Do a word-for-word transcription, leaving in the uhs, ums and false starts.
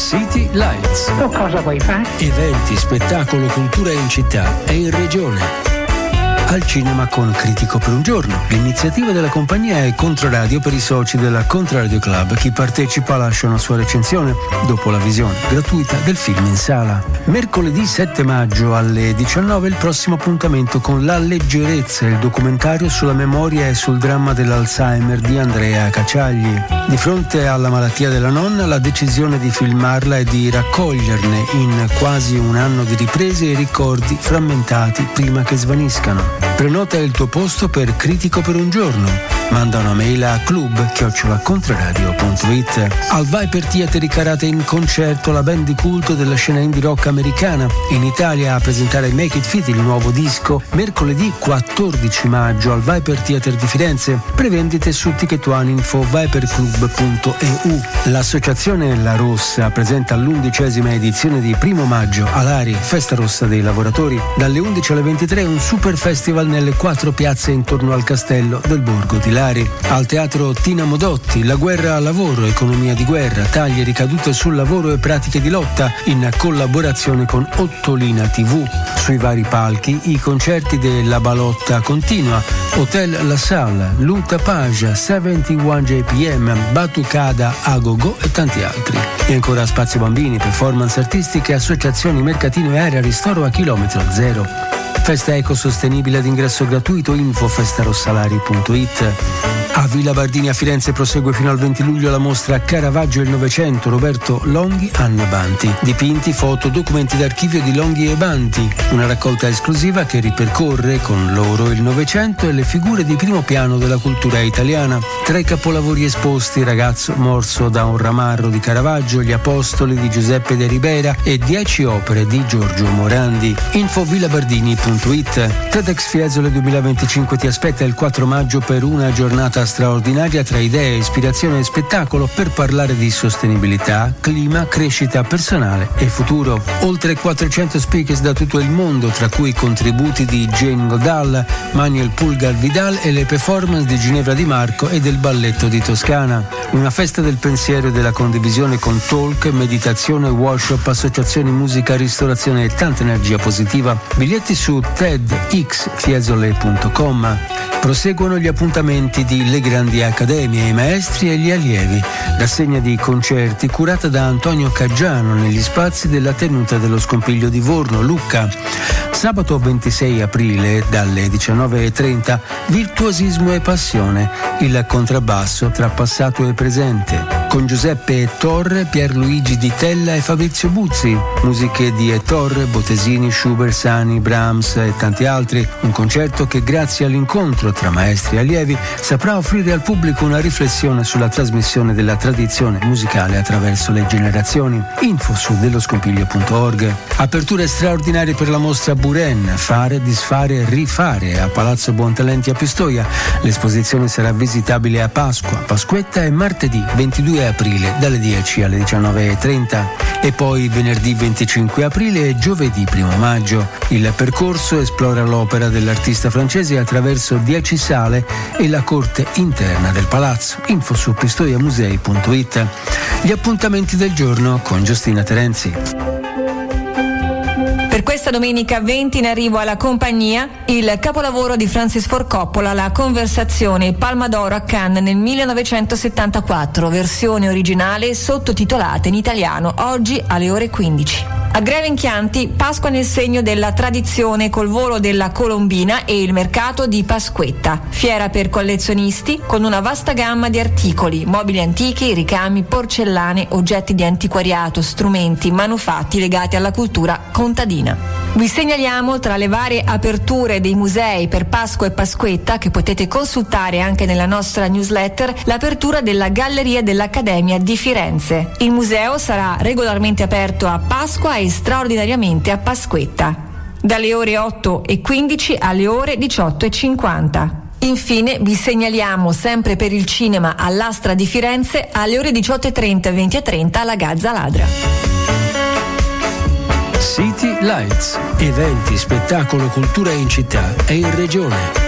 City Lights. Tu cosa vuoi fare? Eventi, spettacolo, cultura in città e in regione. Al cinema con Critico per un giorno. L'iniziativa della compagnia è Controradio per i soci della Controradio Club. Chi partecipa lascia una sua recensione dopo la visione gratuita del film in sala. Mercoledì sette maggio alle diciannove il prossimo appuntamento con La leggerezza, il documentario sulla memoria e sul dramma dell'Alzheimer di Andrea Cacciagli. Di fronte alla malattia della nonna, la decisione di filmarla e di raccoglierne in quasi un anno di riprese e ricordi frammentati prima che svaniscano. Prenota il tuo posto per Critico per un giorno. Manda una mail a club chiocciola controradio punto it. Al Viper Theatre di Carate in concerto la band di culto della scena indie rock americana. In Italia a presentare Make It Fit, il nuovo disco, mercoledì quattordici maggio al Viper Theatre di Firenze. Prevendite su Ticket One info viperclub punto e u. L'associazione La Rossa presenta l'undicesima edizione di Primo Maggio all'Ari, Festa Rossa dei Lavoratori. Dalle undici alle ventitré un super festival nelle quattro piazze intorno al castello del Borgo di Lari. Al teatro Tina Modotti, La guerra al lavoro, economia di guerra, tagli e ricadute sul lavoro e pratiche di lotta, in collaborazione con Ottolina tivù. Sui vari palchi i concerti della Balotta Continua, Hotel La Salle, Luta Paja, settantuno J P M, Batucada Agogo e tanti altri. E ancora spazio bambini, performance artistiche, associazioni, mercatino e area ristoro a chilometro zero. Festa ecosostenibile ad ingresso gratuito, info festarossalari punto it. A Villa Bardini a Firenze prosegue fino al venti luglio la mostra Caravaggio e il Novecento, Roberto Longhi, Anna Banti. Dipinti, foto, documenti d'archivio di Longhi e Banti. Una raccolta esclusiva che ripercorre con loro il Novecento e le figure di primo piano della cultura italiana. Tra i capolavori esposti Ragazzo morso da un ramarro di Caravaggio, Gli Apostoli di Giuseppe de Ribera e Dieci opere di Giorgio Morandi. Info villabardini punto it. TEDx Fiesole duemilaventicinque ti aspetta il quattro maggio per una giornata straordinaria tra idee, ispirazione e spettacolo per parlare di sostenibilità, clima, crescita personale e futuro. Oltre quattrocento speakers da tutto il mondo, tra cui contributi di Jane Goodall, Manuel Pulgar Vidal e le performance di Ginevra Di Marco e del Balletto di Toscana. Una festa del pensiero e della condivisione con talk, meditazione, workshop, associazioni, musica, ristorazione e tanta energia positiva. Biglietti su tedx fiesole punto com. Proseguono gli appuntamenti di Le Grandi Accademie, i maestri e gli allievi. Rassegna di concerti curata da Antonio Caggiano negli spazi della tenuta dello Scompiglio di Vorno, Lucca. Sabato ventisei aprile dalle diciannove e trenta, Virtuosismo e Passione, il contrabbasso tra passato e presente. Con Giuseppe Torre, Pierluigi Di Tella e Fabrizio Buzzi. Musiche di Torre, Bottesini, Schubert, Sani, Brahms e tanti altri. Un concerto che grazie all'incontro tra maestri e allievi saprà offrire al pubblico una riflessione sulla trasmissione della tradizione musicale attraverso le generazioni. Info su delloscompiglio punto org. Aperture straordinarie per la mostra Buren, Fare, Disfare, Rifare a Palazzo Buontalenti a Pistoia. L'esposizione sarà visitabile a Pasqua, Pasquetta e martedì ventidue aprile dalle dieci alle diciannove e trenta e poi venerdì venticinque aprile e giovedì primo maggio. Il percorso esplora l'opera dell'artista francese attraverso dieci sale e la corte interna del palazzo. Info su pistoiamusei punto it. Gli appuntamenti del giorno con Giustina Terenzi. Per questa domenica venti in arrivo alla compagnia il capolavoro di Francis Ford Coppola, La conversazione, Palma d'Oro a Cannes nel millenovecentosettantaquattro, versione originale sottotitolata in italiano, oggi alle ore quindici. A Greve in Chianti, Pasqua nel segno della tradizione col volo della Colombina e il mercato di Pasquetta. Fiera per collezionisti con una vasta gamma di articoli, mobili antichi, ricami, porcellane, oggetti di antiquariato, strumenti, manufatti legati alla cultura contadina. Vi segnaliamo tra le varie aperture dei musei per Pasqua e Pasquetta, che potete consultare anche nella nostra newsletter, l'apertura della Galleria dell'Accademia di Firenze. Il museo sarà regolarmente aperto a Pasqua e straordinariamente a Pasquetta, dalle ore otto e quindici alle ore diciotto e cinquanta. Infine vi segnaliamo sempre per il cinema all'Astra di Firenze alle ore diciotto e trenta e venti e trenta alla Gazza Ladra. City Lights, eventi, spettacolo, cultura in città e in regione.